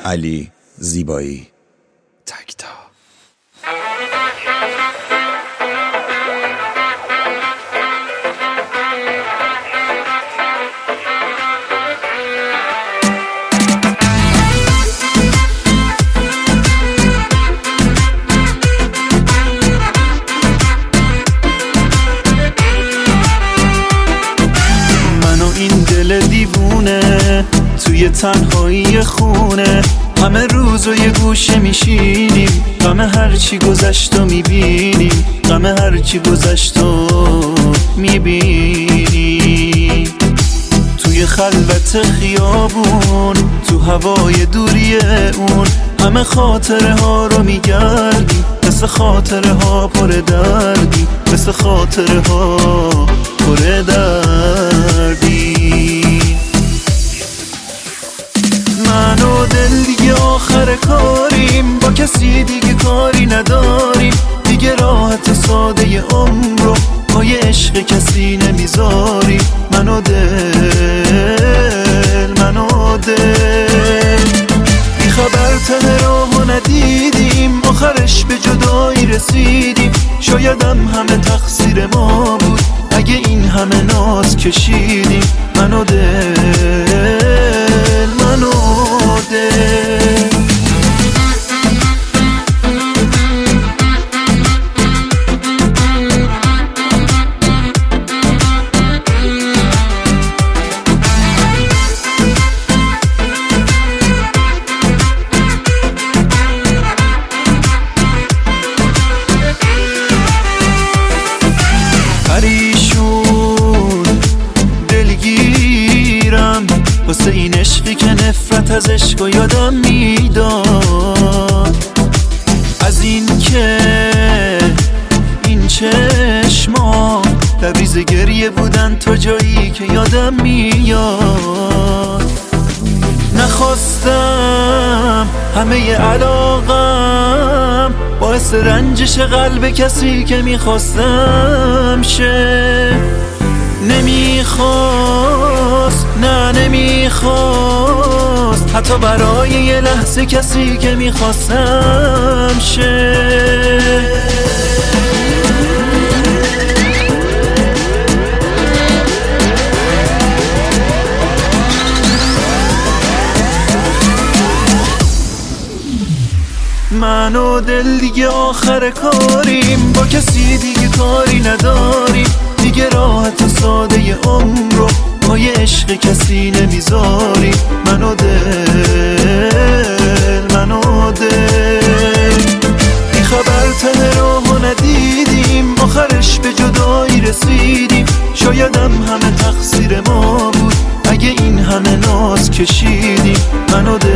علی زیبایی تکتا. دل دیوونه توی تنهایی خونه، همه روزو یه گوشه میشینیم، غم هرچی گذشت و میبینیم، غم هرچی گذشت و میبینیم. توی خلوت خیابون، تو هوای دوری اون، همه خاطره ها رو میگردیم، مثل خاطره ها پر دردی، مثل خاطره ها پر دردی. من و دل دیگه آخر کاریم، با کسی دیگه کاری نداریم، دیگه راحت ساده عمر رو پای عشق کسی نمیذاریم. من و دل بی خبر ته راهو ندیدیم، آخرش به جدایی رسیدیم، شایدم همه تقصیر ما بود اگه این همه ناز کشیدیم. من و دل واسه این عشقی که نفرت از عشق و یادم میداد، از این که این چشما لبریز گریه بودن تا جایی که یادم میاد. نخواستم همه علاقم باعث رنجش قلب کسی که میخواستم شه، نمیخواست، نه نمیخواست، حتی برای یه لحظه کسی که میخواستم شه. من و دل دیگه آخر کاریم، با کسی دیگه کاری نداریم، دیگه راحت و ساده عمر رو پای عشق کسی نمیذاریم. من و دل بی خبر ته راهو ندیدیم، آخرش به جدایی رسیدیم، شایدم همه تقصیر ما بود اگه این همه ناز کشیدیم. من و دل